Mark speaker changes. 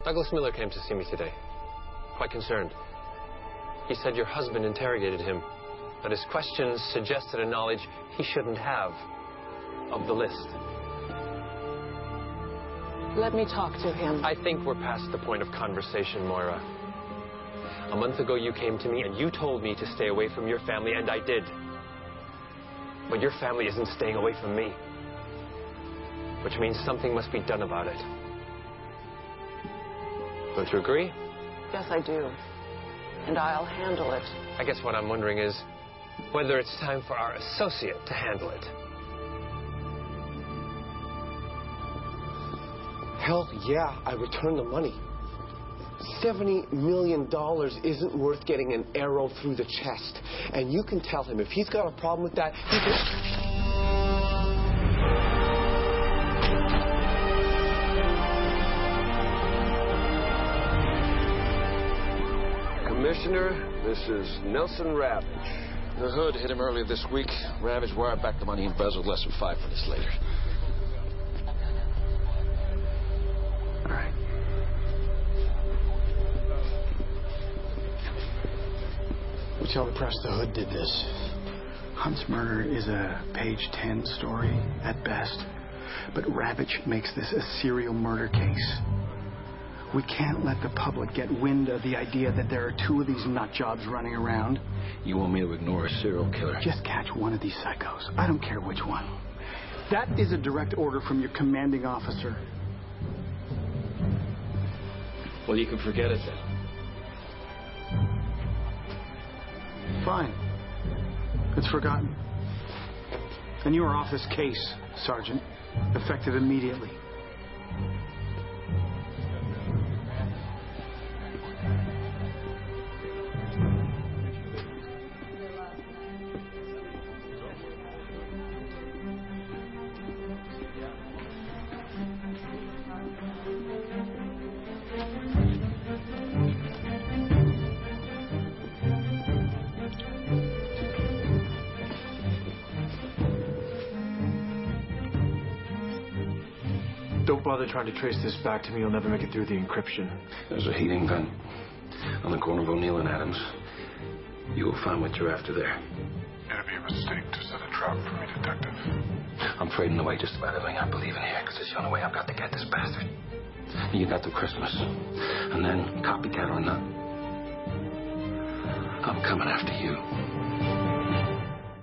Speaker 1: Douglas Miller came to see me today, quite concerned. He said your husband interrogated him, but his questions suggested a knowledge he shouldn't have of the list.
Speaker 2: Let me talk to him.
Speaker 1: I think we're past the point of conversation, Moira. A month ago you came to me and you told me to stay away from your family, and I did. But your family isn't staying away from me, which means something must be done about it. Don't you agree?
Speaker 2: Yes, I do. And I'll handle it.
Speaker 1: I guess what I'm wondering is whether it's time for our associate to handle it.
Speaker 3: Hell yeah, I return the money. $70 million isn't worth getting an arrow through the chest. And you can tell him if he's got a problem with that, he can...
Speaker 4: Commissioner, this is Nelson Ravage.
Speaker 5: The hood hit him earlier this week. Ravage wired back the money embezzled less than 5 minutes later.
Speaker 6: All right. We tell the press the hood did this. Hunt's murder is a page 10 story at best, but Ravage makes this a serial murder case. We can't let the public get wind of the idea that there are 2 of these nut jobs running around.
Speaker 5: You want me to ignore a serial killer?
Speaker 6: Just catch one of these psychos. I don't care which one. That is a direct order from your commanding officer.
Speaker 5: Well, you can forget it then.
Speaker 6: Fine. It's forgotten. And you are off this case, Sergeant. Effective immediately.
Speaker 7: Don't bother trying to trace this back to me. You'll never make it through the encryption.
Speaker 5: There's a heating gun on the corner of O'Neill and Adams. You will find what you're after there.
Speaker 8: It'd be a mistake to set a trap for me, Detective.
Speaker 5: I'm trading away just about everything I believe in here, because it's the only way I've got to get this bastard. You got through Christmas. And then, copycat or not, I'm coming after you.